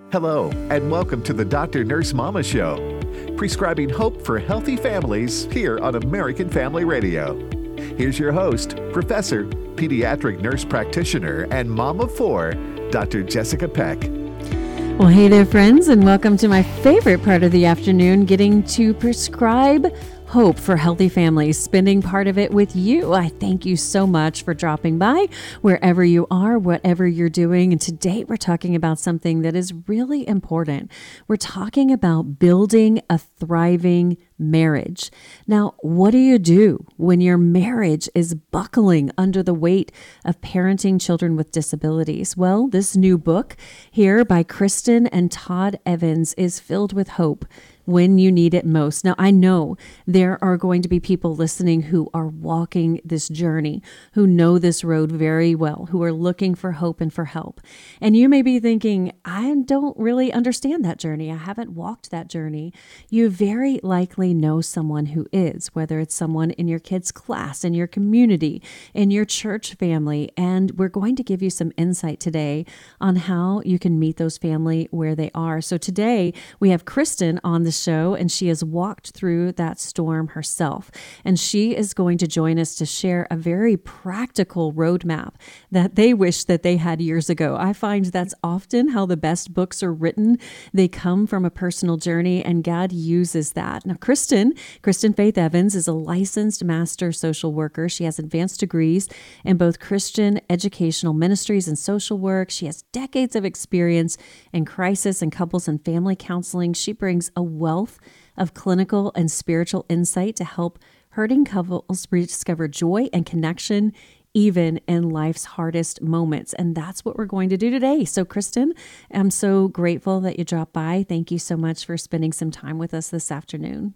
Hello, and welcome to the Dr. Nurse Mama Show, prescribing hope for healthy families here on American Family Radio. Here's your host, Professor, Pediatric Nurse Practitioner, and Mom of Four, Dr. Jessica Peck. Well, hey there, friends, and welcome to my favorite part of the afternoon, getting to prescribe hope for healthy families, spending part of it with you. I thank you so much for dropping by wherever you are, whatever you're doing. And today we're talking about something that is really important. We're talking about building a thriving marriage. Now, what do you do when your marriage is buckling under the weight of parenting children with disabilities? Well, this new book here by Kristen and Todd Evans is filled with hope when you need it most. Now, I know there are going to be people listening who are walking this journey, who know this road very well, who are looking for hope and for help. And you may be thinking, I don't really understand that journey. I haven't walked that journey. You very likely know someone who is, whether it's someone in your kid's class, in your community, in your church family. And we're going to give you some insight today on how you can meet those family where they are. So today we have Kristen on the show, and she has walked through that storm herself. And she is going to join us to share a very practical roadmap that they wish that they had years ago. I find that's often how the best books are written. They come from a personal journey, and God uses that. Now, Kristen Faith Evans is a licensed master social worker. She has advanced degrees in both Christian educational ministries and social work. She has decades of experience in crisis and couples and family counseling. She brings a wealth of clinical and spiritual insight to help hurting couples rediscover joy and connection even in life's hardest moments. And that's what we're going to do today. So Kristen, I'm so grateful that you dropped by. Thank you so much for spending some time with us this afternoon.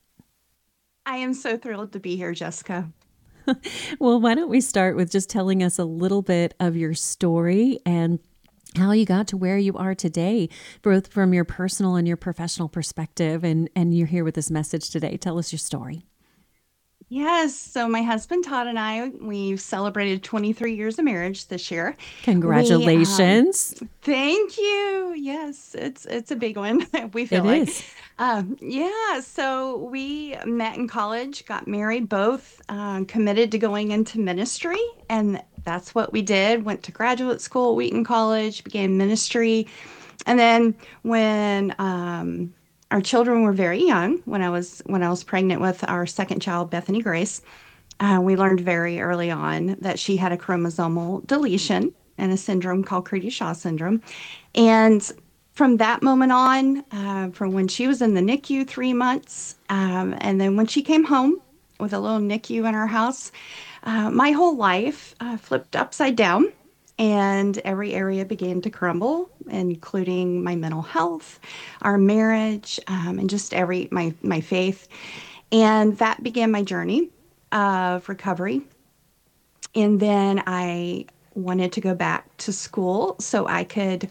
I am so thrilled to be here, Jessica. Well, why don't we start with just telling us a little bit of your story and how you got to where you are today, both from your personal and your professional perspective. And you're here with this message today. Tell us your story. Yes. So my husband, Todd, and I, we've celebrated 23 years of marriage this year. Congratulations. Thank you. Yes, it's a big one. We feel like. Is. Yeah. So we met in college, got married, both committed to going into ministry. And that's what we did. Went to graduate school at Wheaton College, began ministry. And then when our children were very young, when I was pregnant with our second child, Bethany Grace, we learned very early on that she had a chromosomal deletion and a syndrome called Crete-Shaw syndrome. And from that moment on, from when she was in the NICU 3 months, and then when she came home with a little NICU in our house, my whole life flipped upside down, and every area began to crumble, including my mental health, our marriage, and just my faith. And that began my journey of recovery. And then I wanted to go back to school so I could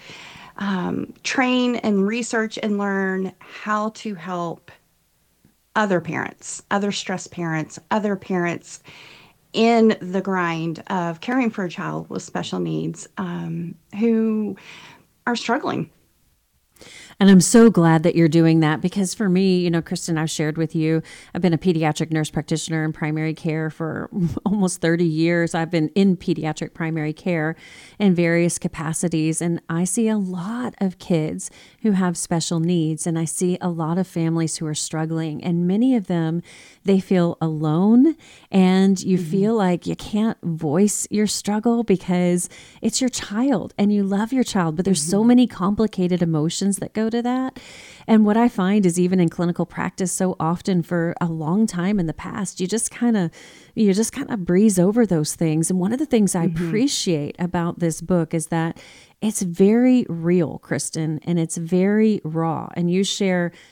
train and research and learn how to help other parents, other stressed parents, other parents in the grind of caring for a child with special needs who are struggling. And I'm so glad that you're doing that, because for me, Kristen, I've shared with you, I've been a pediatric nurse practitioner in primary care for almost 30 years. I've been in pediatric primary care in various capacities, and I see a lot of kids who have special needs, and I see a lot of families who are struggling, and many of them, they feel alone, and you feel like you can't voice your struggle because it's your child and you love your child, but there's so many complicated emotions that go to that. And what I find is, even in clinical practice, so often for a long time in the past, you just kind of breeze over those things. And one of the things I appreciate about this book is that it's very real, Kristen, and it's very raw. And you share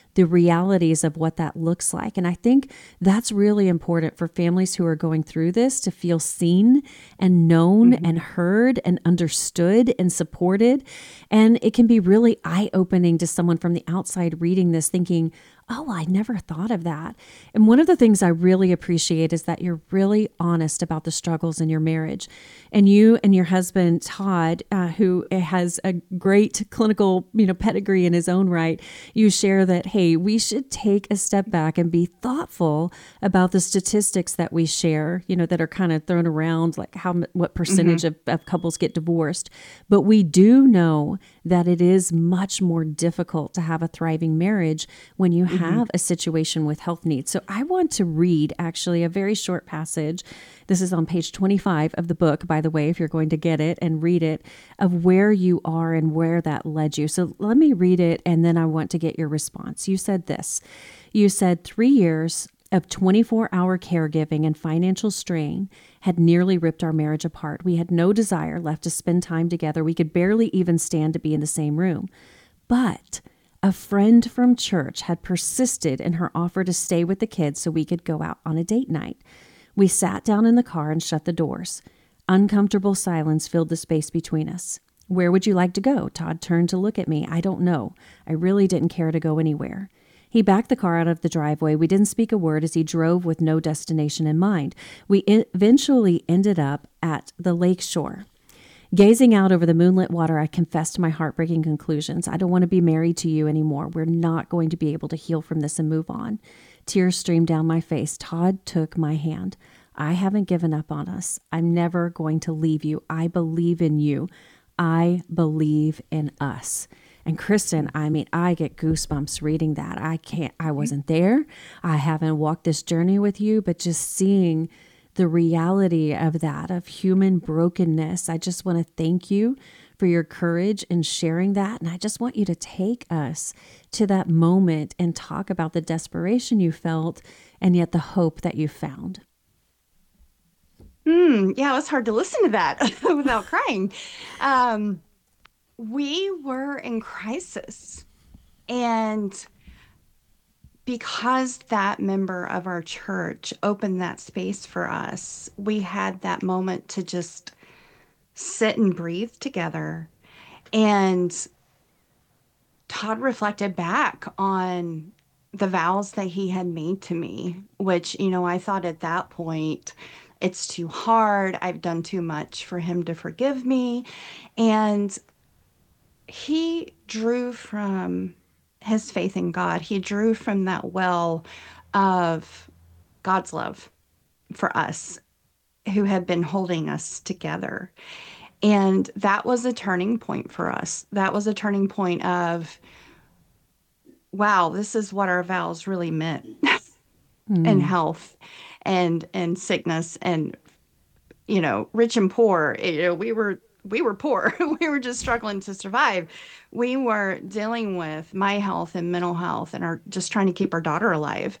the realities of what that looks like. And I think that's really important for families who are going through this to feel seen and known and heard and understood and supported. And it can be really eye-opening to someone from the outside reading this thinking, oh, I never thought of that. And one of the things I really appreciate is that you're really honest about the struggles in your marriage. And you and your husband, Todd, who has a great clinical, pedigree in his own right, you share that, hey, we should take a step back and be thoughtful about the statistics that we share, that are kind of thrown around, like what percentage of couples get divorced. But we do know that it is much more difficult to have a thriving marriage when you have a situation with health needs. So I want to read actually a very short passage. This is on page 25 of the book, by the way, if you're going to get it and read it, of where you are and where that led you. So let me read it, and then I want to get your response. You said this. You said 3 years of 24-hour caregiving and financial strain had nearly ripped our marriage apart. We had no desire left to spend time together. We could barely even stand to be in the same room. But a friend from church had persisted in her offer to stay with the kids so we could go out on a date night. We sat down in the car and shut the doors. Uncomfortable silence filled the space between us. Where would you like to go? Todd turned to look at me. I don't know. I really didn't care to go anywhere. He backed the car out of the driveway. We didn't speak a word as he drove with no destination in mind. We eventually ended up at the lake shore. Gazing out over the moonlit water, I confessed my heartbreaking conclusions. I don't want to be married to you anymore. We're not going to be able to heal from this and move on. Tears streamed down my face. Todd took my hand. I haven't given up on us. I'm never going to leave you. I believe in you. I believe in us. And Kristen, I get goosebumps reading that. I wasn't there. I haven't walked this journey with you, but just seeing the reality of that, of human brokenness. I just want to thank you for your courage in sharing that. And I just want you to take us to that moment and talk about the desperation you felt and yet the hope that you found. Yeah, it was hard to listen to that without crying. We were in crisis. And because that member of our church opened that space for us, we had that moment to just sit and breathe together. And Todd reflected back on the vows that he had made to me, which, I thought at that point, it's too hard. I've done too much for him to forgive me. And he drew from his faith in God. He drew from that well of God's love for us, who had been holding us together. And that was a turning point for us. That was a turning point of, wow, this is what our vows really meant in health and sickness and, rich and poor. We were poor. We were just struggling to survive. We were dealing with my health and mental health and just trying to keep our daughter alive.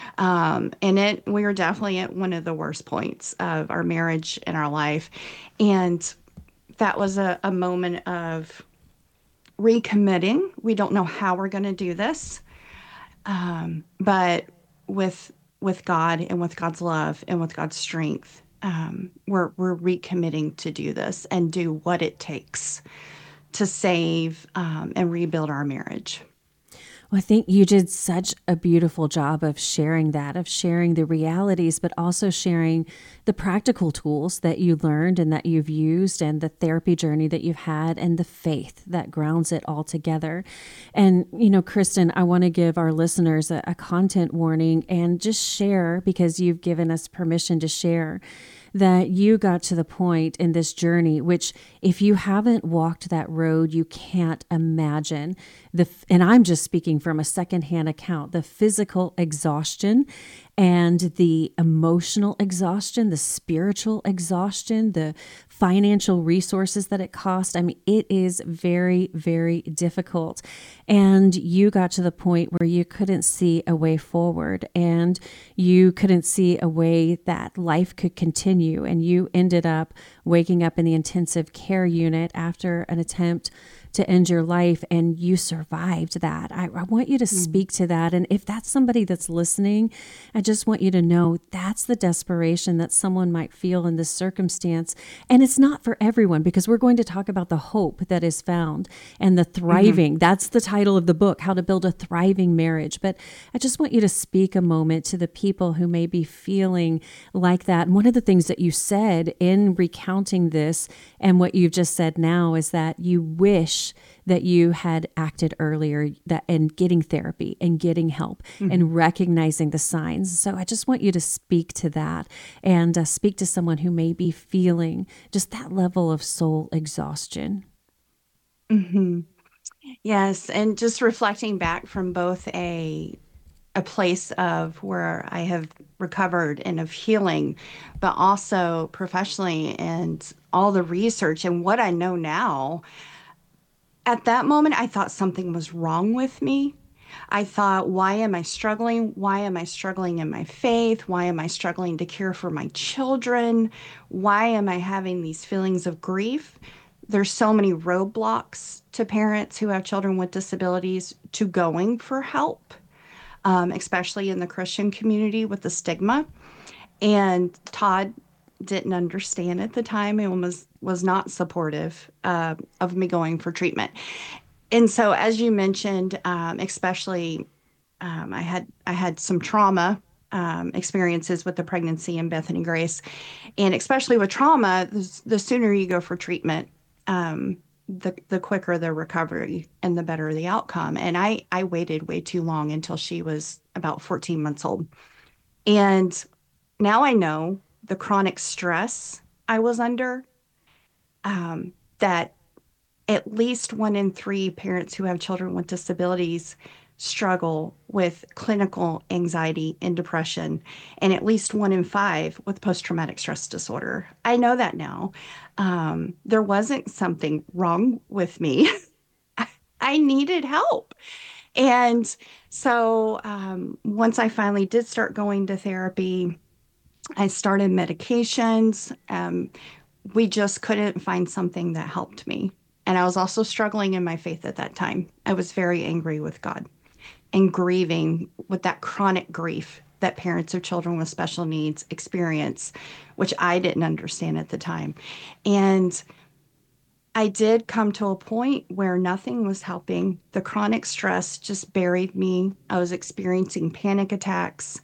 We were definitely at one of the worst points of our marriage and our life. And that was a moment of recommitting. We don't know how we're going to do this. But with God and with God's love and with God's strength, we're recommitting to do this and do what it takes to save and rebuild our marriage. Well, I think you did such a beautiful job of sharing that, of sharing the realities, but also sharing the practical tools that you learned and that you've used and the therapy journey that you've had and the faith that grounds it all together. And, Kristen, I want to give our listeners a content warning and just share, because you've given us permission to share, that you got to the point in this journey, which if you haven't walked that road, you can't imagine and I'm just speaking from a secondhand account, the physical exhaustion and the emotional exhaustion, the spiritual exhaustion, the financial resources that it cost. It is very, very difficult. And you got to the point where you couldn't see a way forward and you couldn't see a way that life could continue. And you ended up waking up in the intensive care unit after an attempt to end your life, and you survived that. I want you to speak to that. And if that's somebody that's listening, I just want you to know that's the desperation that someone might feel in this circumstance. And it's not for everyone, because we're going to talk about the hope that is found and the thriving. That's the title of the book, How to Build a Thriving Marriage. But I just want you to speak a moment to the people who may be feeling like that. And one of the things that you said in recounting this and what you've just said now is that you wish that you had acted earlier, that and getting therapy and getting help and recognizing the signs. So I just want you to speak to that and speak to someone who may be feeling just that level of soul exhaustion. Yes, and just reflecting back from both a place of where I have recovered and of healing, but also professionally and all the research and what I know now. At that moment, I thought something was wrong with me. I thought, why am I struggling? Why am I struggling in my faith? Why am I struggling to care for my children? Why am I having these feelings of grief? There's so many roadblocks to parents who have children with disabilities to going for help, especially in the Christian community with the stigma. And Todd didn't understand at the time and was not supportive of me going for treatment. And so, as you mentioned, especially I had some trauma experiences with the pregnancy in Bethany Grace, and especially with trauma, the sooner you go for treatment, the quicker the recovery and the better the outcome. And I waited way too long until she was about 14 months old. And now I know the chronic stress I was under, that at least 1 in 3 parents who have children with disabilities struggle with clinical anxiety and depression, and at least 1 in 5 with post-traumatic stress disorder. I know that now. There wasn't something wrong with me. I needed help. And so once I finally did start going to therapy, I started medications. We just couldn't find something that helped me. And I was also struggling in my faith at that time. I was very angry with God and grieving with that chronic grief that parents of children with special needs experience, which I didn't understand at the time. And I did come to a point where nothing was helping. The chronic stress just buried me. I was experiencing panic attacks.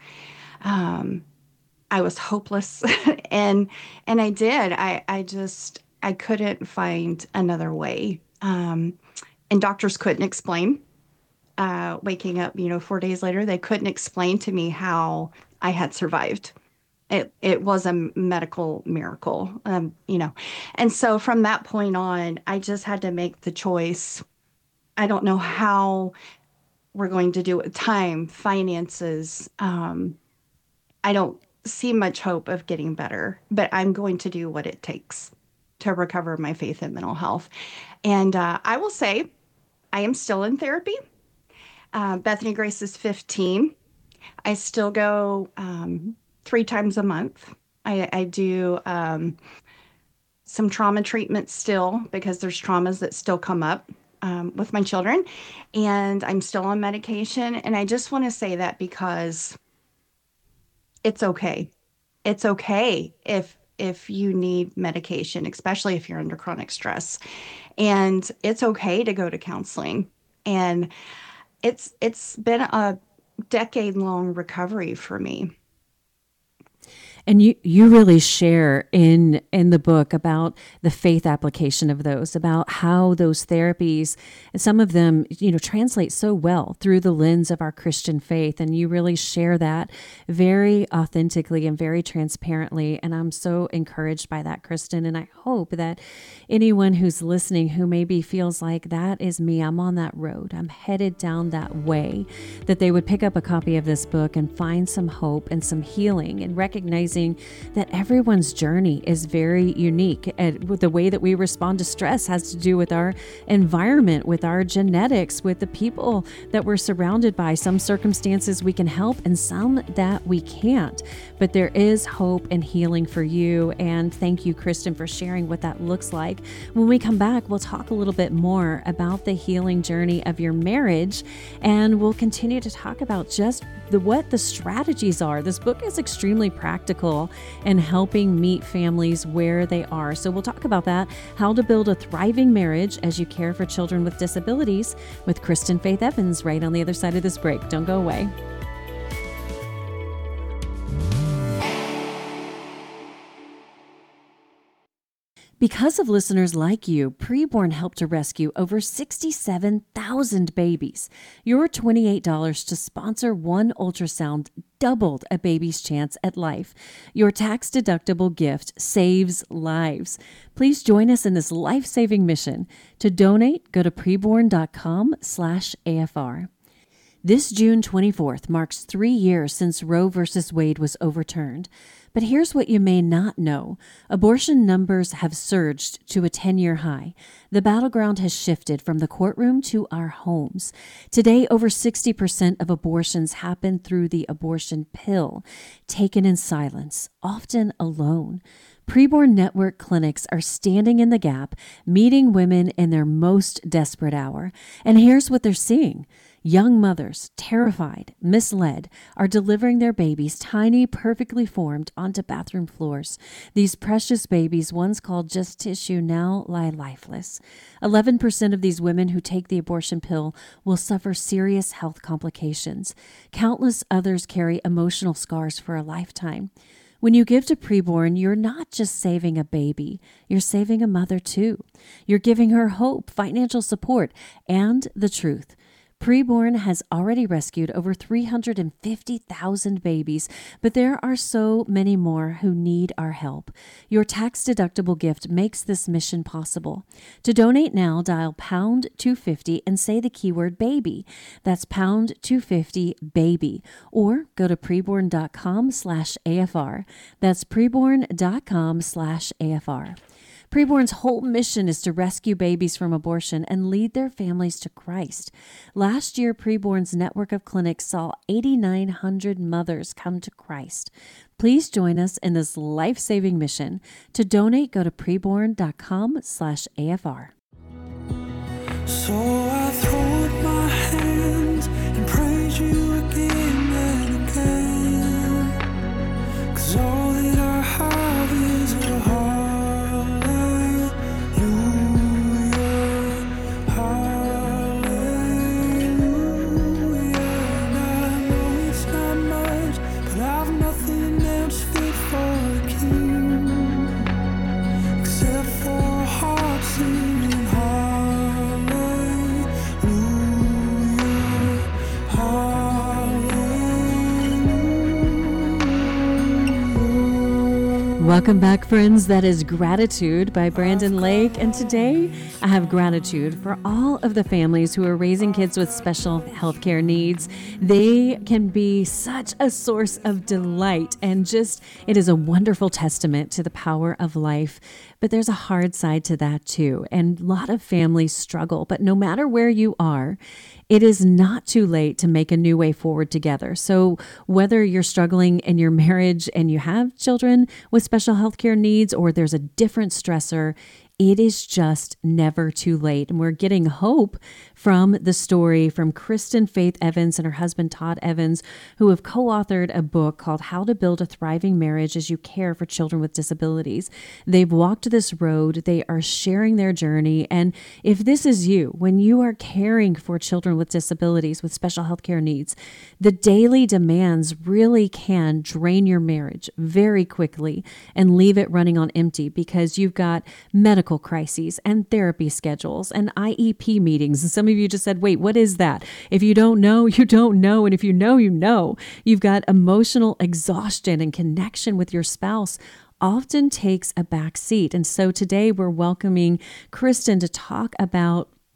I was hopeless. and I did. I couldn't find another way. And doctors couldn't explain. Waking up, 4 days later, they couldn't explain to me how I had survived. It was a medical miracle, And so from that point on, I just had to make the choice. I don't know how we're going to do it with time, finances. I don't see much hope of getting better, but I'm going to do what it takes to recover my faith and mental health. And I will say I am still in therapy. Bethany Grace is 15. I still go 3 times a month. I do some trauma treatment still because there's traumas that still come up with my children. And I'm still on medication. And I just want to say that because it's okay. It's okay if you need medication, especially if you're under chronic stress. And it's okay to go to counseling. And it's been a decade-long recovery for me. And you really share in the book about the faith application of those, about how those therapies, and some of them, translate so well through the lens of our Christian faith. And you really share that very authentically and very transparently. And I'm so encouraged by that, Kristen. And I hope that anyone who's listening who maybe feels like that is me, I'm on that road, I'm headed down that way, that they would pick up a copy of this book and find some hope and some healing and recognize realizing that everyone's journey is very unique. And the way that we respond to stress has to do with our environment, with our genetics, with the people that we're surrounded by. Some circumstances we can help and some that we can't. But there is hope and healing for you. And thank you, Kristen, for sharing what that looks like. When we come back, we'll talk a little bit more about the healing journey of your marriage, and we'll continue to talk about just what the strategies are. This book is extremely practical in helping meet families where they are. So we'll talk about that, how to build a thriving marriage as you care for children with disabilities, with Kristen Faith Evans right on the other side of this break. Don't go away. Because of listeners like you, Preborn helped to rescue over 67,000 babies. Your $28 to sponsor one ultrasound doubled a baby's chance at life. Your tax-deductible gift saves lives. Please join us in this life-saving mission. To donate, go to preborn.com/AFR. This June 24th marks 3 years since Roe v. Wade was overturned. But here's what you may not know. Abortion numbers have surged to a 10-year high. The battleground has shifted from the courtroom to our homes. Today, over 60% of abortions happen through the abortion pill, taken in silence, often alone. Preborn Network clinics are standing in the gap, meeting women in their most desperate hour. And here's what they're seeing. Young mothers, terrified, misled, are delivering their babies, tiny, perfectly formed, onto bathroom floors. These precious babies, once called just tissue, now lie lifeless. 11% of these women who take the abortion pill will suffer serious health complications. Countless others carry emotional scars for a lifetime. When you give to Preborn, you're not just saving a baby, you're saving a mother too. You're giving her hope, financial support, and the truth. Preborn has already rescued over 350,000 babies, but there are so many more who need our help. Your tax-deductible gift makes this mission possible. To donate now, dial pound 250 and say the keyword baby. That's pound 250 baby. Or go to preborn.com/AFR. That's preborn.com/AFR. Preborn's whole mission is to rescue babies from abortion and lead their families to Christ. Last year, Preborn's network of clinics saw 8,900 mothers come to Christ. Please join us in this life-saving mission. To donate, go to preborn.com/AFR. So I throw up my hands and praise you again and again, 'cause all that I have is a heart. Welcome back, friends. That is Gratitude by Brandon Lake. And today I have gratitude for all of the families who are raising kids with special healthcare needs. They can be such a source of delight, and just, it is a wonderful testament to the power of life. But there's a hard side to that too. And a lot of families struggle, but no matter where you are, it is not too late to make a new way forward together. So whether you're struggling in your marriage and you have children with special healthcare needs, or there's a different stressor, it is just never too late. And we're getting hope from the story from Kristen Faith Evans and her husband, Todd Evans, who have co-authored a book called How to Build a Thriving Marriage as You Care for Children with Disabilities. They've walked this road. They are sharing their journey. And if this is you, when you are caring for children with disabilities, with special healthcare needs, the daily demands really can drain your marriage very quickly and leave it running on empty, because you've got medical crises and therapy schedules and IEP meetings. And some of you just said, wait, what is that? If you don't know, you don't know. And if you know, you know. You've got emotional exhaustion, and connection with your spouse often takes a back seat. And so today we're welcoming Kristen to talk about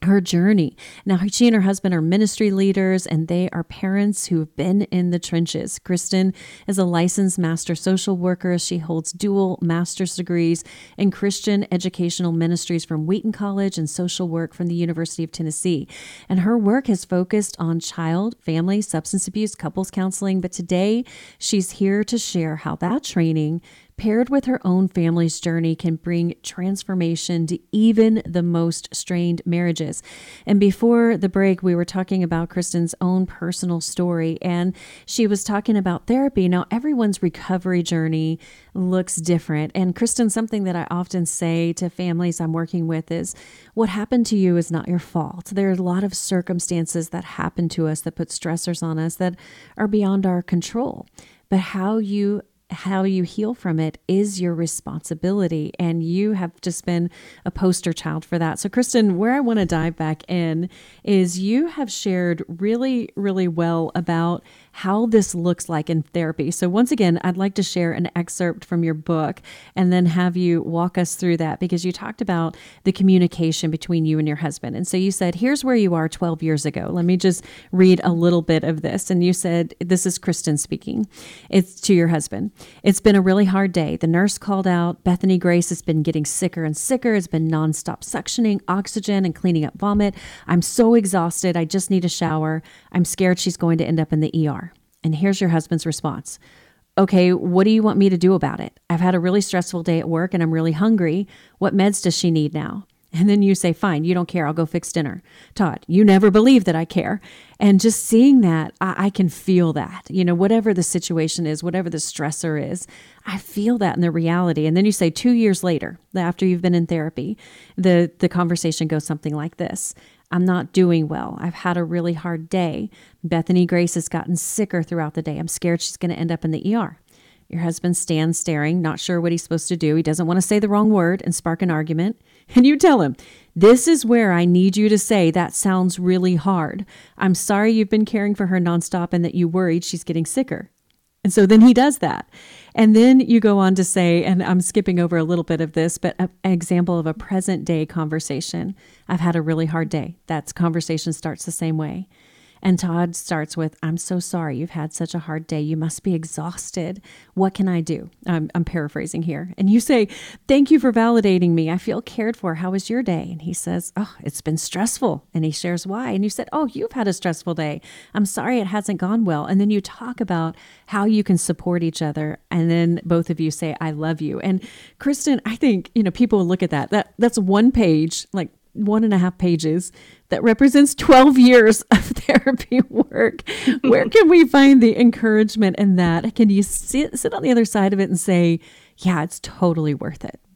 her journey. Now, she and her husband are ministry leaders, and they are parents who have been in the trenches. Kristen is a licensed master social worker. She holds dual master's degrees in Christian educational ministries from Wheaton College and social work from the University of Tennessee. And her work has focused on child, family, substance abuse, couples counseling. But today, she's here to share how that training, paired with her own family's journey, can bring transformation to even the most strained marriages. And before the break, we were talking about Kristen's own personal story, and she was talking about therapy. Now, everyone's recovery journey looks different. And Kristen, something that I often say to families I'm working with is, what happened to you is not your fault. There are a lot of circumstances that happen to us that put stressors on us that are beyond our control. But how you heal from it is your responsibility. And you have just been a poster child for that. So Kristen, where I want to dive back in is you have shared really, really well about how this looks like in therapy. So once again, I'd like to share an excerpt from your book and then have you walk us through that, because you talked about the communication between you and your husband. And so you said, here's where you are 12 years ago. Let me just read a little bit of this. And you said, this is Kristen speaking. It's to your husband. It's been a really hard day. The nurse called out. Bethany Grace has been getting sicker and sicker. It's been nonstop suctioning oxygen and cleaning up vomit. I'm so exhausted. I just need a shower. I'm scared she's going to end up in the ER. And here's your husband's response. Okay, what do you want me to do about it? I've had a really stressful day at work and I'm really hungry. What meds does she need now? And then you say, fine, you don't care. I'll go fix dinner. Todd, you never believe that I care. And just seeing that, I can feel that, whatever the situation is, whatever the stressor is, I feel that in the reality. And then you say 2 years later, after you've been in therapy, the conversation goes something like this. I'm not doing well. I've had a really hard day. Bethany Grace has gotten sicker throughout the day. I'm scared she's going to end up in the ER. Your husband stands staring, not sure what he's supposed to do. He doesn't want to say the wrong word and spark an argument. And you tell him, this is where I need you to say, that sounds really hard. I'm sorry you've been caring for her nonstop and that you worried she's getting sicker. And so then he does that. And then you go on to say, and I'm skipping over a little bit of this, but an example of a present day conversation. I've had a really hard day. That conversation starts the same way. And Todd starts with, I'm so sorry you've had such a hard day. You must be exhausted. What can I do? I'm paraphrasing here. And you say, thank you for validating me. I feel cared for. How was your day? And he says, oh, it's been stressful. And he shares why. And you said, oh, you've had a stressful day. I'm sorry it hasn't gone well. And then you talk about how you can support each other. And then both of you say, I love you. And Kristen, I think, people look at that's one page, like 1.5 pages that represents 12 years of therapy work. Where can we find the encouragement in that? Can you sit on the other side of it and say, yeah, it's totally worth it?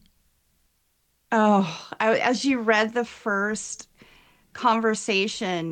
Oh, as you read the first conversation,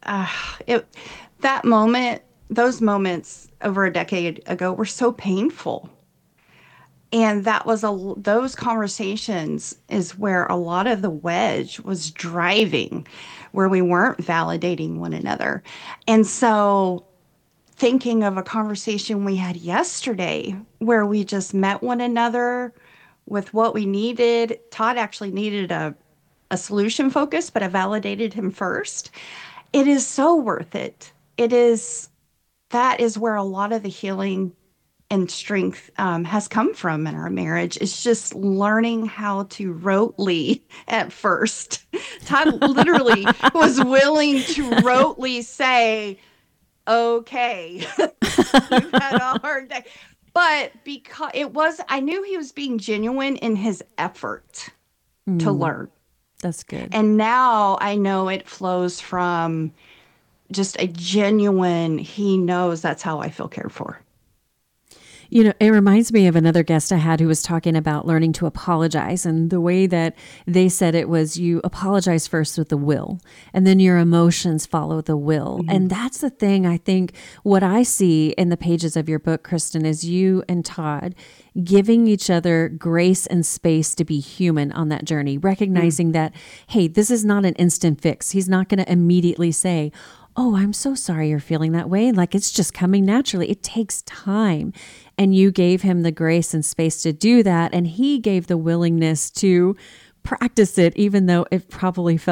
those moments over a decade ago were so painful. And those conversations is where a lot of the wedge was driving, where we weren't validating one another. And so thinking of a conversation we had yesterday where we just met one another with what we needed. Todd actually needed a solution focus, but I validated him first. It is so worth it. That is where a lot of the healing and strength has come from in our marriage. It's just learning how to rotely at first. Todd literally was willing to rotely say, okay, you've had a hard day. But because I knew he was being genuine in his effort to learn. That's good. And now I know it flows from just a genuine, he knows that's how I feel cared for. It reminds me of another guest I had who was talking about learning to apologize. And the way that they said it was you apologize first with the will, and then your emotions follow the will. Mm-hmm. And that's the thing, I think, what I see in the pages of your book, Kristen, is you and Todd giving each other grace and space to be human on that journey, recognizing that, hey, this is not an instant fix. He's not going to immediately say, oh, I'm so sorry you're feeling that way. Like, it's just coming naturally. It takes time. And you gave him the grace and space to do that. And he gave the willingness to practice it, even though it probably felt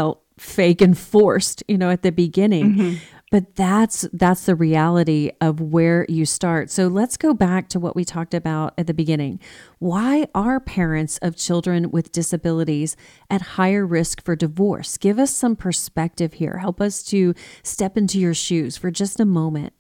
fake and forced, at the beginning. But that's the reality of where you start. So let's go back to what we talked about at the beginning. Why are parents of children with disabilities at higher risk for divorce? Give us some perspective here. Help us to step into your shoes for just a moment.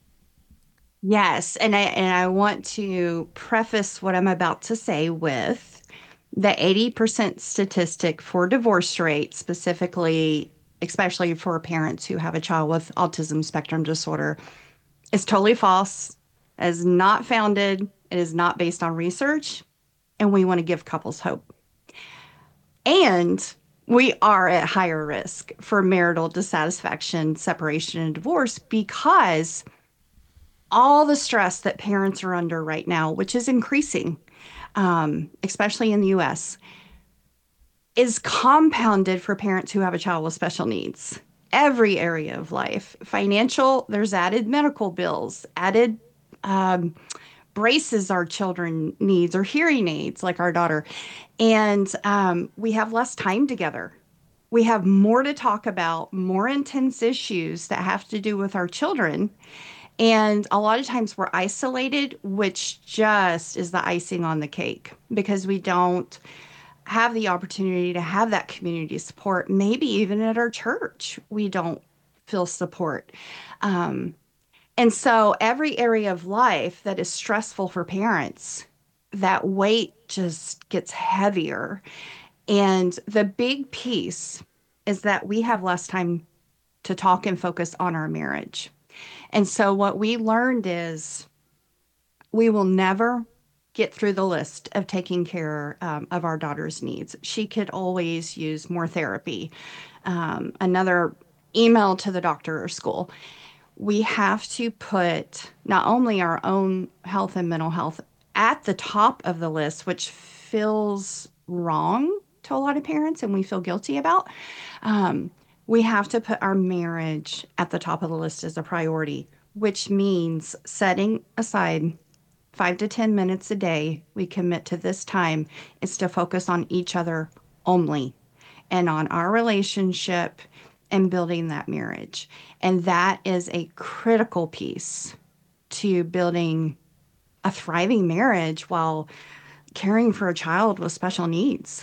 Yes, and I want to preface what I'm about to say with the 80% statistic for divorce rate, specifically, especially for parents who have a child with autism spectrum disorder, is totally false, is not founded, it is not based on research, and we want to give couples hope. And we are at higher risk for marital dissatisfaction, separation, and divorce because all the stress that parents are under right now, which is increasing, especially in the US, is compounded for parents who have a child with special needs. Every area of life, financial, there's added medical bills, added braces our children needs or hearing aids like our daughter. And we have less time together. We have more to talk about, more intense issues that have to do with our children. And a lot of times we're isolated, which just is the icing on the cake because we don't have the opportunity to have that community support. Maybe even at our church, we don't feel support. And so every area of life that is stressful for parents, that weight just gets heavier. And the big piece is that we have less time to talk and focus on our marriage. And so what we learned is we will never get through the list of taking care of our daughter's needs. She could always use more therapy, another email to the doctor or school. We have to put not only our own health and mental health at the top of the list, which feels wrong to a lot of parents and we feel guilty about. We have to put our marriage at the top of the list as a priority, which means setting aside 5 to 10 minutes a day. We commit to this time is to focus on each other only and on our relationship and building that marriage. And that is a critical piece to building a thriving marriage while caring for a child with special needs.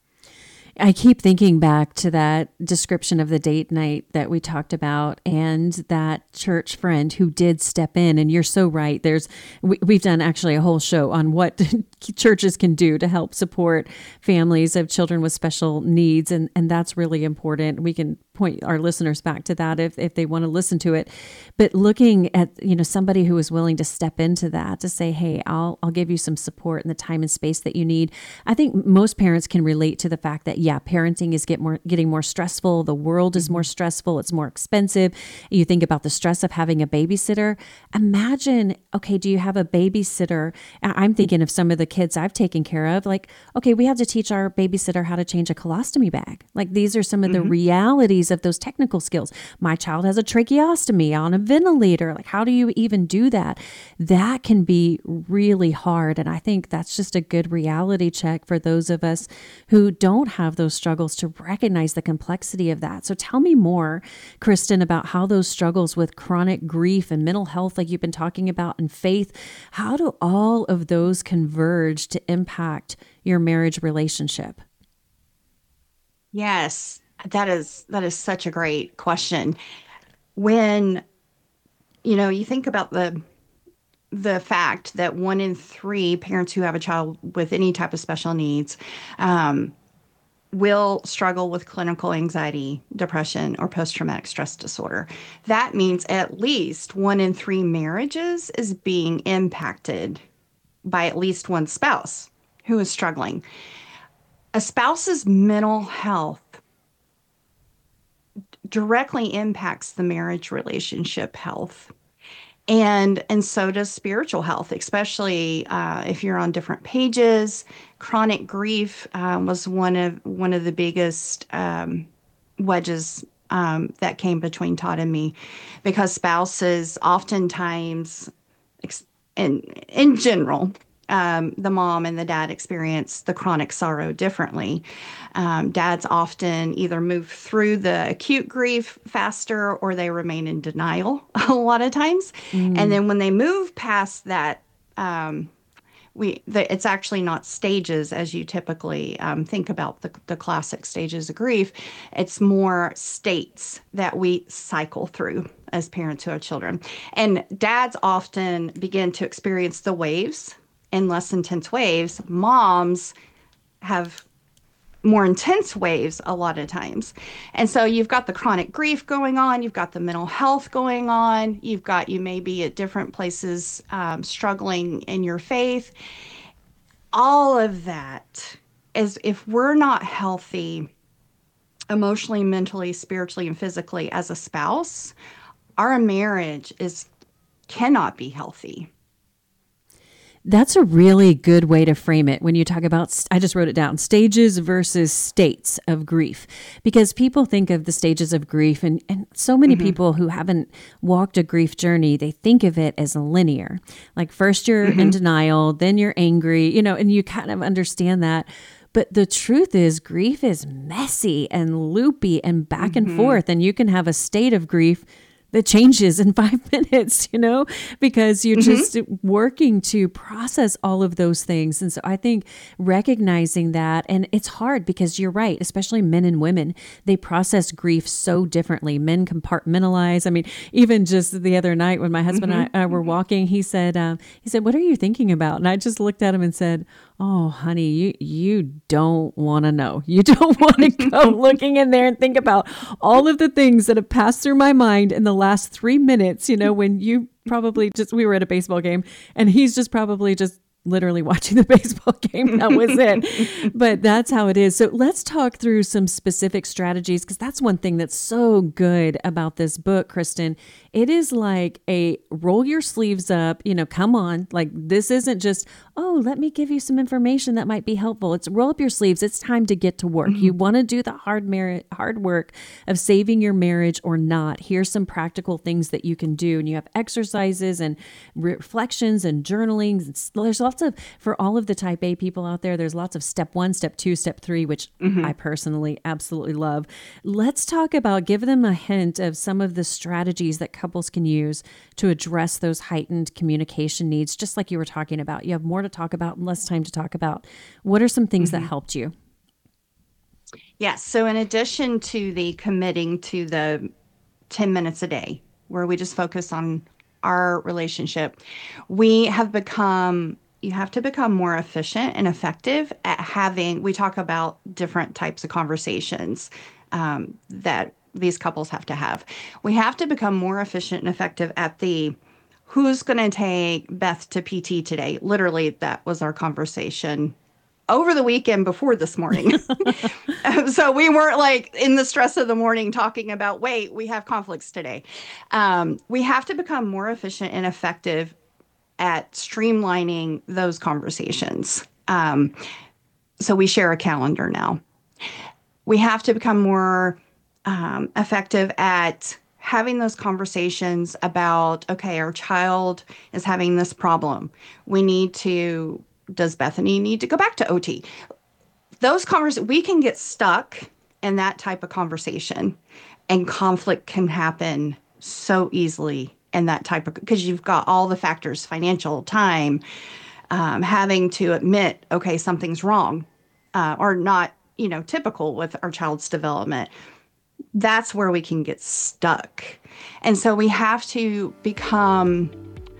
I keep thinking back to that description of the date night that we talked about and that church friend who did step in. And you're so right. We've done actually a whole show on what churches can do to help support families of children with special needs. And that's really important. We can point our listeners back to that if they want to listen to it. But looking at, somebody who is willing to step into that to say, hey, I'll give you some support and the time and space that you need. I think most parents can relate to the fact that, parenting is getting more stressful. The world is more stressful. It's more expensive. You think about the stress of having a babysitter. Imagine, okay, do you have a babysitter? I'm thinking of some of the kids I've taken care of. Like, okay, we have to teach our babysitter how to change a colostomy bag. Like, these are some of the realities of those technical skills. My child has a tracheostomy on a ventilator. Like, how do you even do that? That can be really hard. And I think that's just a good reality check for those of us who don't have those struggles to recognize the complexity of that. So tell me more, Kristen, about how those struggles with chronic grief and mental health, like you've been talking about, and faith, how do all of those converge to impact your marriage relationship? Yes, that is such a great question. When, you think about the fact that 1 in 3 parents who have a child with any type of special needs will struggle with clinical anxiety, depression, or post-traumatic stress disorder. That means at least 1 in 3 marriages is being impacted by at least one spouse who is struggling. A spouse's mental health directly impacts the marriage relationship health. And so does spiritual health, especially if you're on different pages. Chronic grief was one of the biggest wedges that came between Todd and me, because spouses oftentimes, in general, the mom and the dad experience the chronic sorrow differently. Dads often either move through the acute grief faster or they remain in denial a lot of times. And then when they move past that, it's actually not stages as you typically think about the classic stages of grief. It's more states that we cycle through as parents who have children. And dads often begin to experience the waves in less intense waves. Moms have more intense waves a lot of times. And so you've got the chronic grief going on, you've got the mental health going on, you may be at different places struggling in your faith. All of that is, if we're not healthy emotionally, mentally, spiritually, and physically as a spouse, our marriage cannot be healthy. That's a really good way to frame it when you talk about, I just wrote it down, stages versus states of grief, because people think of the stages of grief, and so many people who haven't walked a grief journey, they think of it as linear. Like first you're in denial, then you're angry, and you kind of understand that. But the truth is grief is messy and loopy and back and forth, and you can have a state of grief that changes in 5 minutes, because you're just working to process all of those things. And so I think recognizing that, and it's hard because you're right, especially men and women, they process grief so differently. Men compartmentalize. I mean, even just the other night when my husband and I were walking, he said, "What are you thinking about?" And I just looked at him and said, "Oh, honey, you don't want to know. You don't want to go looking in there and think about all of the things that have passed through my mind in the last 3 minutes, when you probably we were at a baseball game and he's just probably just literally watching the baseball game. That was it. But that's how it is. So let's talk through some specific strategies, because that's one thing that's so good about this book, Kristen. It is like a roll your sleeves up, come on. Like this isn't just, oh, let me give you some information that might be helpful. It's roll up your sleeves. It's time to get to work. You want to do the hard work of saving your marriage or not. Here's some practical things that you can do. And you have exercises and reflections and journaling. There's lots of, for all of the type A people out there, there's lots of step 1, step 2, step 3, which I personally absolutely love. Let's talk about, give them a hint of some of the strategies that couples can use to address those heightened communication needs, just like you were talking about. You have more to talk about and less time to talk about. What are some things that helped you? Yes. So in addition to the committing to the 10 minutes a day, where we just focus on our relationship, you have to become more efficient and effective at we talk about different types of conversations that these couples have to have. We have to become more efficient and effective at who's going to take Beth to PT today. Literally, that was our conversation over the weekend before this morning. So we weren't like in the stress of the morning talking about, wait, we have conflicts today. We have to become more efficient and effective at streamlining those conversations. So we share a calendar now. We have to become more effective at having those conversations about, okay, our child is having this problem. Does Bethany need to go back to OT? Those we can get stuck in that type of conversation, and conflict can happen so easily in that type of, because you've got all the factors, financial, time, having to admit, okay, something's wrong, or not, typical with our child's development. That's where we can get stuck. And so we have to become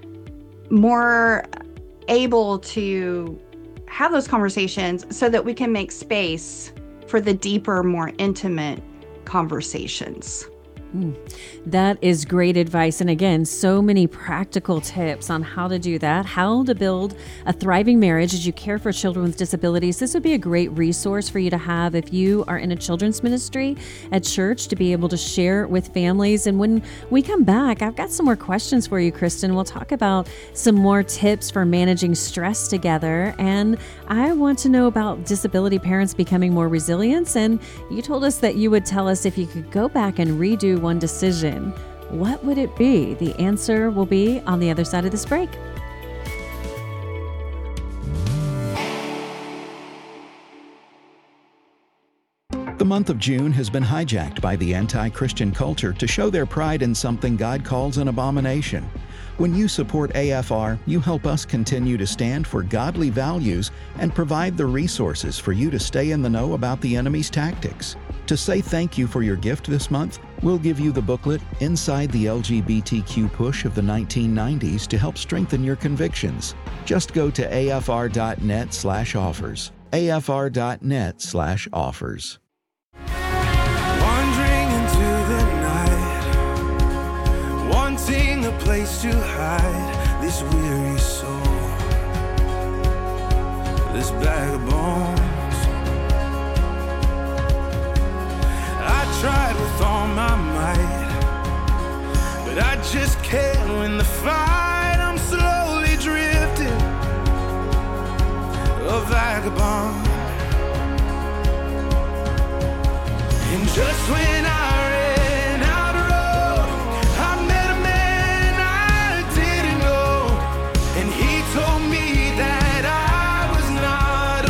more able to have those conversations so that we can make space for the deeper, more intimate conversations. That is great advice. And again, so many practical tips on how to do that, how to build a thriving marriage as you care for children with disabilities. This would be a great resource for you to have if you are in a children's ministry at church, to be able to share with families. And when we come back, I've got some more questions for you, Kristen. We'll talk about some more tips for managing stress together. And I want to know about disability parents becoming more resilient. And you told us that you would tell us if you could go back and redo one decision, what would it be? The answer will be on the other side of this break. month of June has been hijacked by the anti-Christian culture to show their pride in something God calls an abomination. When you support AFR, you help us continue to stand for godly values and provide the resources for you to stay in the know about the enemy's tactics. To say thank you for your gift this month, we'll give you the booklet Inside the LGBTQ Push of the 1990s to help strengthen your convictions. Just go to afr.net/offers. afr.net/offers. Wandering into the night, wanting a place to hide this weary soul, this bag of bones. I tried with all my might, but I just can't win the fight. I'm slowly drifting, a vagabond. And just when I ran out of road, I met a man I didn't know, and he told me that I was not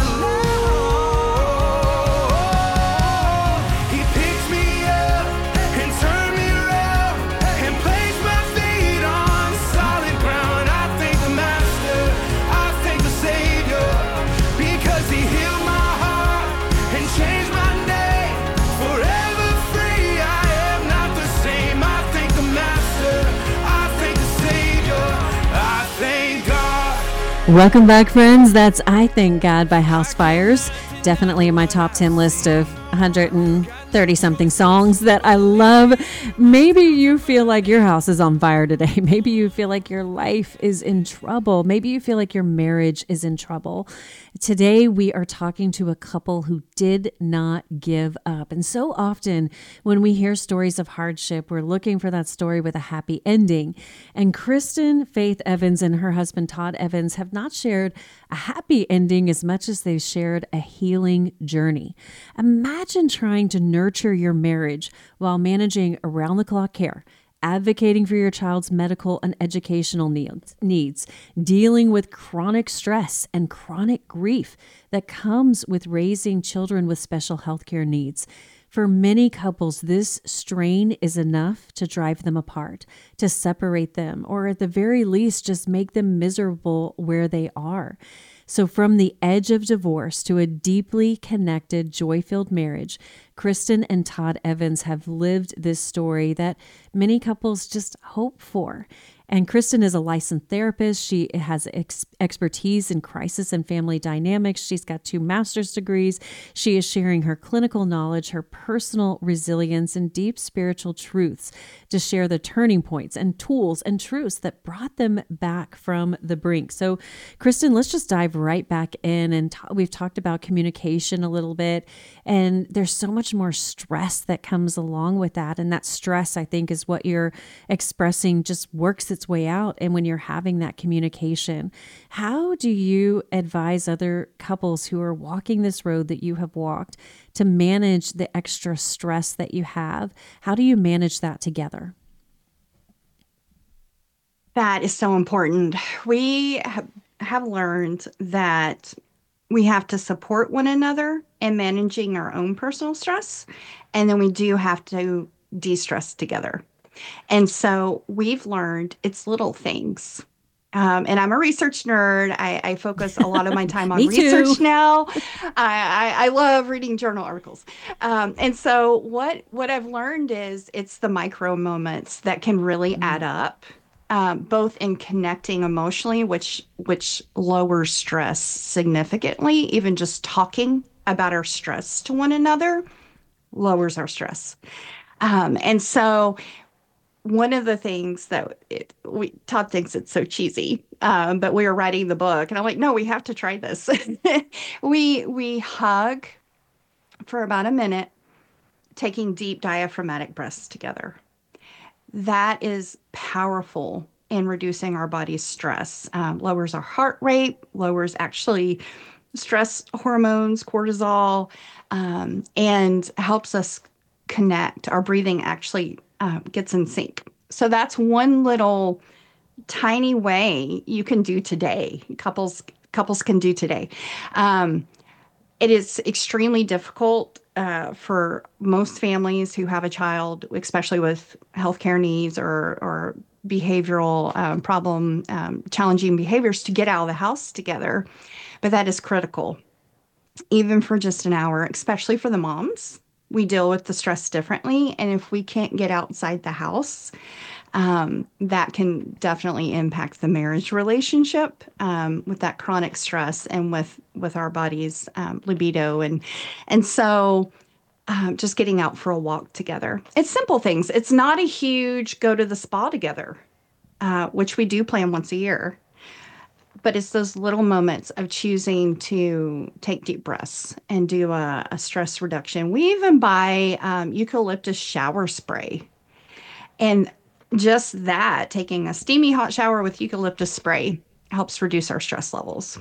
alone. He picked me up and turned me around and placed my feet on solid ground. I thank the Master, I thank the Savior, because he healed my heart and changed my name. Forever free, I am not the same. I thank the Master, I thank the Savior, I thank God. Welcome back, friends. That's I Thank God by House Fires. Definitely in my top 10 list of 130-something songs that I love. Maybe you feel like your house is on fire today. Maybe you feel like your life is in trouble. Maybe you feel like your marriage is in trouble. Today, we are talking to a couple who did not give up. And so often when we hear stories of hardship, we're looking for that story with a happy ending. And Kristen Faith Evans and her husband, Todd Evans, have not shared a happy ending as much as they've shared a healing journey. Imagine trying to nurture your marriage while managing around-the-clock care, advocating for your child's medical and educational needs, dealing with chronic stress and chronic grief that comes with raising children with special healthcare needs. For many couples, this strain is enough to drive them apart, to separate them, or at the very least, just make them miserable where they are. So from the edge of divorce to a deeply connected, joy-filled marriage, Kristen and Todd Evans have lived this story that many couples just hope for. And Kristen is a licensed therapist. She has expertise in crisis and family dynamics. She's got 2 master's degrees. She is sharing her clinical knowledge, her personal resilience, and deep spiritual truths to share the turning points and tools and truths that brought them back from the brink. So, Kristen, let's just dive right back in. And we've talked about communication a little bit, and there's so much more stress that comes along with that. And that stress, I think, is what you're expressing just works its way out. And when you're having that communication, how do you advise other couples who are walking this road that you have walked to manage the extra stress that you have? How do you manage that together? That is so important. We have learned that we have to support one another in managing our own personal stress, and then we do have to de-stress together. And so we've learned it's little things. And I'm a research nerd. I focus a lot of my time on research now. I love reading journal articles. And so what I've learned is it's the micro moments that can really add up, both in connecting emotionally, which lowers stress significantly. Even just talking about our stress to one another lowers our stress. And so one of the things that Todd thinks it's so cheesy, but we were writing the book, and I'm like, no, we have to try this. We hug for about a minute, taking deep diaphragmatic breaths together. That is powerful in reducing our body's stress, lowers our heart rate, lowers actually stress hormones, cortisol, and helps us connect. Our breathing actually gets in sync. So that's one little tiny way you can do today. Couples can do today. It is extremely difficult for most families who have a child, especially with healthcare needs or behavioral problem, challenging behaviors, to get out of the house together. But that is critical, even for just an hour, especially for the moms. We deal with the stress differently. And if we can't get outside the house, that can definitely impact the marriage relationship with that chronic stress and with our body's libido. And so just getting out for a walk together. It's simple things. It's not a huge go to the spa together, which we do plan once a year. But it's those little moments of choosing to take deep breaths and do a stress reduction. We even buy eucalyptus shower spray. And just that, taking a steamy hot shower with eucalyptus spray helps reduce our stress levels.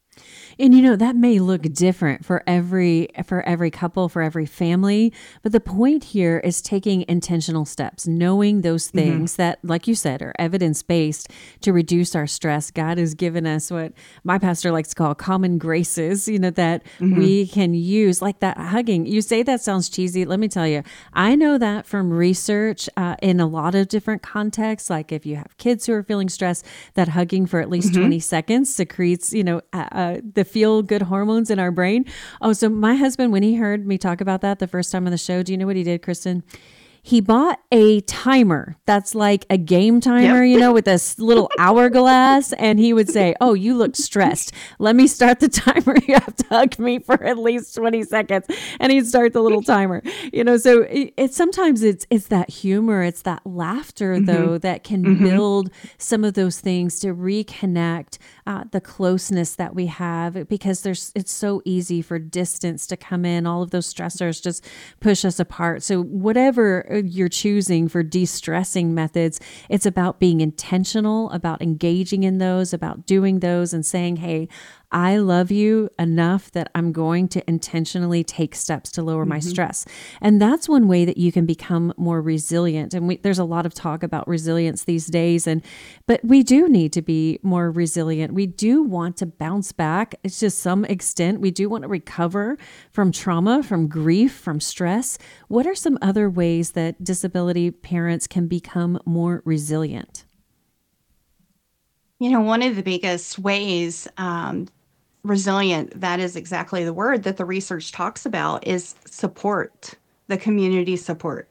And that may look different for every couple, for every family, but the point here is taking intentional steps, knowing those things that, like you said, are evidence-based to reduce our stress. God has given us what my pastor likes to call common graces, that we can use, like that hugging. You say that sounds cheesy. Let me tell you, I know that from research in a lot of different contexts. Like if you have kids who are feeling stressed, that hugging for at least 20 seconds secretes, the feel good hormones in our brain. Oh, so my husband, when he heard me talk about that the first time on the show, do you know what he did, Kristen? He bought a timer that's like a game timer, with this little hourglass. And he would say, "Oh, you look stressed. Let me start the timer. You have to hug me for at least 20 seconds. And he'd start the little timer, so it's sometimes it's that humor, it's that laughter though, that can build some of those things to reconnect the closeness that we have, because it's so easy for distance to come in. All of those stressors just push us apart. So whatever you're choosing for de-stressing methods, it's about being intentional, about engaging in those, about doing those and saying, hey, I love you enough that I'm going to intentionally take steps to lower my stress. And that's one way that you can become more resilient. And there's a lot of talk about resilience these days, but we do need to be more resilient. We do want to bounce back. It's just some extent. We do want to recover from trauma, from grief, from stress. What are some other ways that disability parents can become more resilient? One of the biggest ways resilient, that is exactly the word that the research talks about, is support, the community support.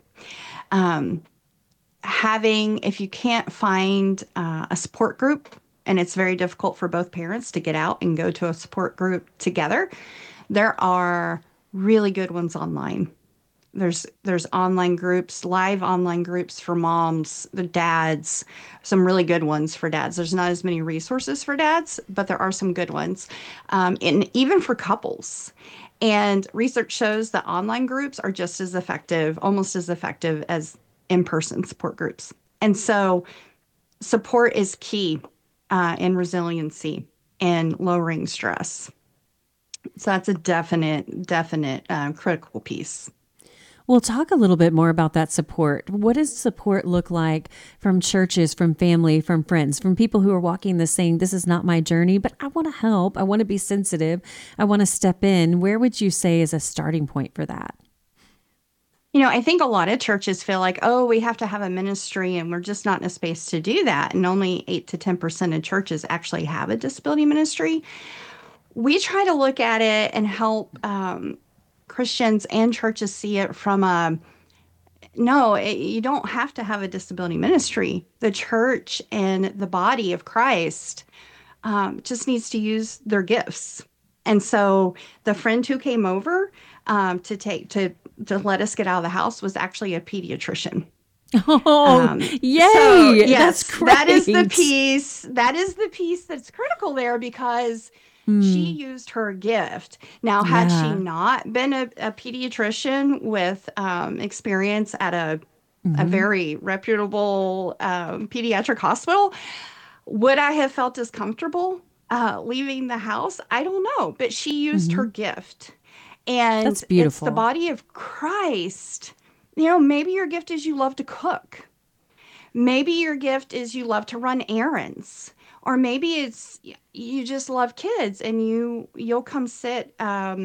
If you can't find a support group, and it's very difficult for both parents to get out and go to a support group together, there are really good ones online. There's online groups, live online groups for moms, the dads, some really good ones for dads. There's not as many resources for dads, but there are some good ones, and even for couples. And research shows that online groups are just as effective, almost as effective as in-person support groups. And so support is key in resiliency and lowering stress. So that's a definite critical piece. Well, talk a little bit more about that support. What does support look like from churches, from family, from friends, from people who are walking the saying, this is not my journey, but I want to help. I want to be sensitive. I want to step in. Where would you say is a starting point for that? I think a lot of churches feel like, oh, we have to have a ministry and we're just not in a space to do that. And only 8 to 10% of churches actually have a disability ministry. We try to look at it and help Christians and churches see it from you don't have to have a disability ministry. The church and the body of Christ just needs to use their gifts. And so the friend who came over to let us get out of the house was actually a pediatrician. Oh, yay! So, yes, that's great. That is the piece. That is the piece that's critical there, because she used her gift. Now, had she not been a pediatrician with experience at a very reputable pediatric hospital, would I have felt as comfortable leaving the house? I don't know. But she used her gift. And that's beautiful. It's the body of Christ. Maybe your gift is you love to cook. Maybe your gift is you love to run errands. Or maybe it's you just love kids and you'll come sit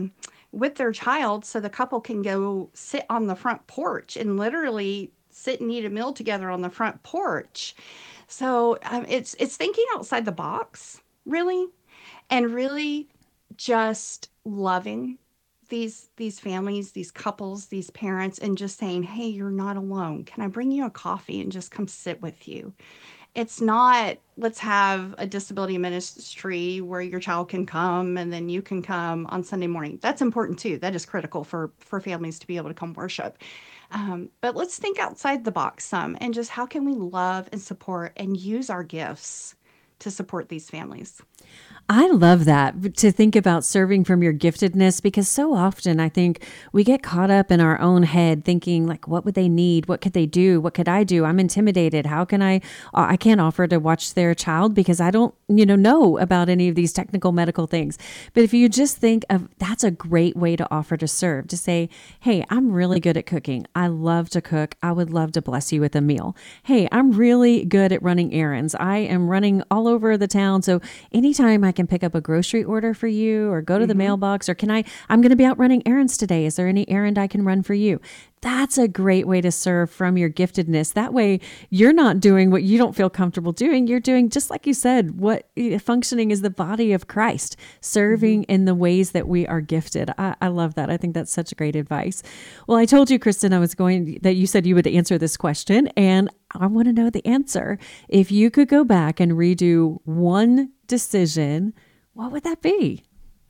with their child so the couple can go sit on the front porch and literally sit and eat a meal together on the front porch. So it's thinking outside the box, really, and really just loving these families, these couples, these parents, and just saying, "Hey, you're not alone. Can I bring you a coffee and just come sit with you?" It's not, let's have a disability ministry where your child can come and then you can come on Sunday morning. That's important too. That is critical for families to be able to come worship. But let's think outside the box some and just how can we love and support and use our gifts to support these families? I love that to think about serving from your giftedness, because so often I think we get caught up in our own head thinking like, what would they need? What could they do? What could I do? I'm intimidated. How can I can't offer to watch their child because I don't, know about any of these technical medical things. But if you just think of, that's a great way to offer to serve, to say, hey, I'm really good at cooking. I love to cook. I would love to bless you with a meal. Hey, I'm really good at running errands. I am running all over the town. So anytime I can pick up a grocery order for you or go to the mailbox, or I'm going to be out running errands today. Is there any errand I can run for you? That's a great way to serve from your giftedness. That way you're not doing what you don't feel comfortable doing. You're doing, just like you said, what functioning is the body of Christ, serving in the ways that we are gifted. I love that. I think that's such great advice. Well, I told you, Kristen, that you said you would answer this question, and I want to know the answer. If you could go back and redo one decision, what would that be?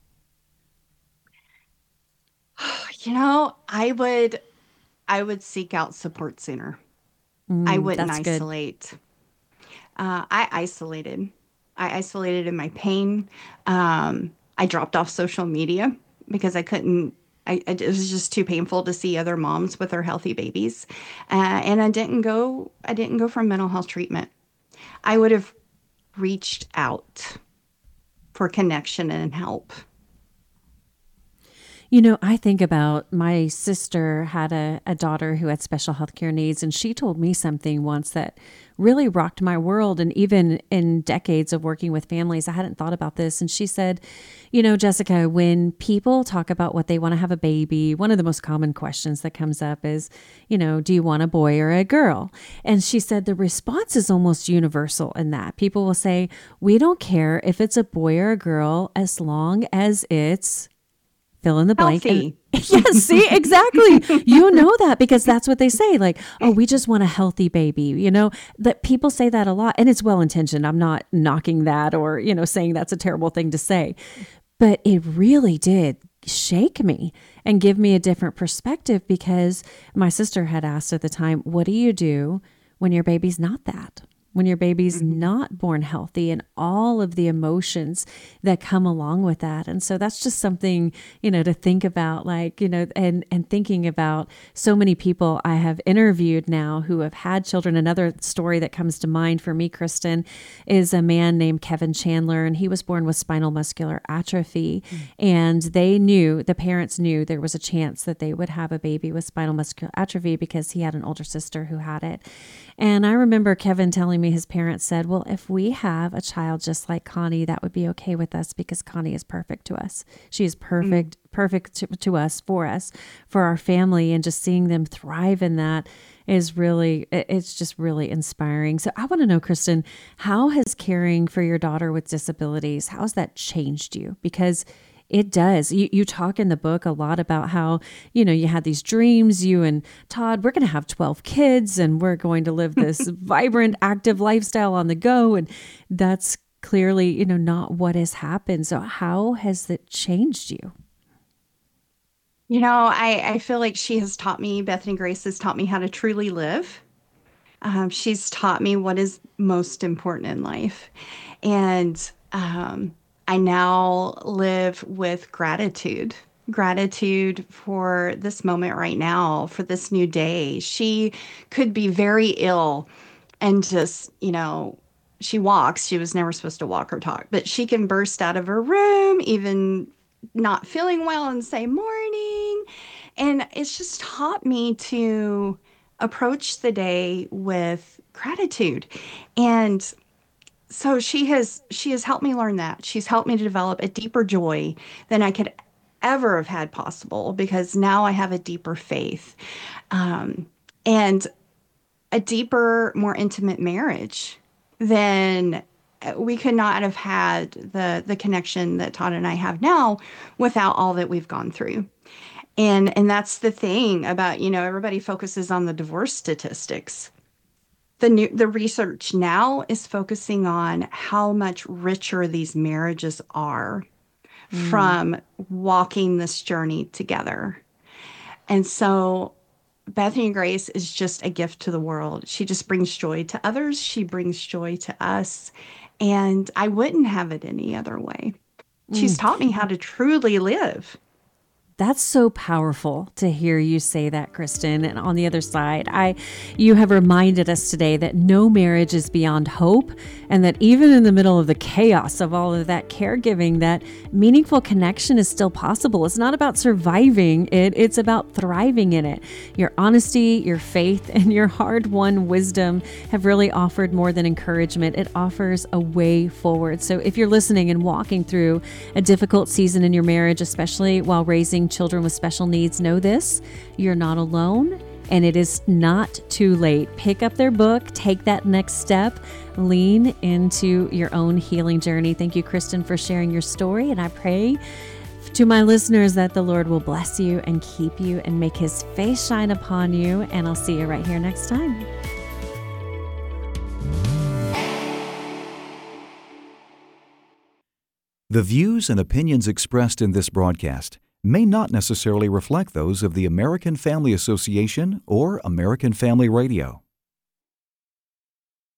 I would seek out support sooner. I wouldn't That's good. isolate. I isolated. I isolated in my pain. I dropped off social media because I couldn't. It was just too painful to see other moms with their healthy babies, and I didn't go. I didn't go for mental health treatment. I would have reached out for connection and help. I think about my sister had a daughter who had special health care needs, and she told me something once that really rocked my world. And even in decades of working with families, I hadn't thought about this. And she said, Jessica, when people talk about what they want to have a baby, one of the most common questions that comes up is, do you want a boy or a girl? And she said the response is almost universal in that. People will say, we don't care if it's a boy or a girl as long as it's fill in the blank. Healthy. Yes, see, exactly. You know that because that's what they say. Like, oh, we just want a healthy baby. That people say that a lot, and it's well intentioned. I'm not knocking that or, saying that's a terrible thing to say. But it really did shake me and give me a different perspective, because my sister had asked at the time, what do you do when your baby's not that? When your baby's not born healthy, and all of the emotions that come along with that. And so that's just something, to think about, and thinking about so many people I have interviewed now who have had children. Another story that comes to mind for me, Kristen, is a man named Kevin Chandler, and he was born with spinal muscular atrophy. And the parents knew there was a chance that they would have a baby with spinal muscular atrophy because he had an older sister who had it. And I remember Kevin telling me his parents said, well, if we have a child just like Connie, that would be okay with us because Connie is perfect to us. She is perfect to us, for our family. And just seeing them thrive in that is really, it's just really inspiring. So I want to know, Kristen, how has caring for your daughter with disabilities, how has that changed you? Because it does. You talk in the book a lot about how, you had these dreams, you and Todd, we're going to have 12 kids and we're going to live this vibrant, active lifestyle on the go. And that's clearly, not what has happened. So how has it changed you? I feel like Bethany Grace has taught me how to truly live. She's taught me what is most important in life. And, I now live with gratitude for this moment right now, for this new day. She could be very ill and just, she walks. She was never supposed to walk or talk, but she can burst out of her room, even not feeling well, and say morning. And it's just taught me to approach the day with gratitude. And so she has helped me learn that. She's helped me to develop a deeper joy than I could ever have had possible, because now I have a deeper faith, and a deeper, more intimate marriage than we could not have had the connection that Todd and I have now without all that we've gone through. And that's the thing about, everybody focuses on the divorce statistics. The research now is focusing on how much richer these marriages are from walking this journey together. And so Bethany Grace is just a gift to the world. She just brings joy to others. She brings joy to us. And I wouldn't have it any other way. She's taught me how to truly live. That's so powerful to hear you say that, Kristen. And on the other side, you have reminded us today that no marriage is beyond hope, and that even in the middle of the chaos of all of that caregiving, that meaningful connection is still possible. It's not about surviving it, it's about thriving in it. Your honesty, your faith, and your hard-won wisdom have really offered more than encouragement. It offers a way forward. So if you're listening and walking through a difficult season in your marriage, especially while raising children with special needs, know this: you're not alone, and it is not too late. Pick up their book, take that next step, lean into your own healing journey. Thank you, Kristen, for sharing your story, and I pray to my listeners that the Lord will bless you and keep you and make his face shine upon you, and I'll see you right here next time. The views and opinions expressed in this broadcast may not necessarily reflect those of the American Family Association or American Family Radio.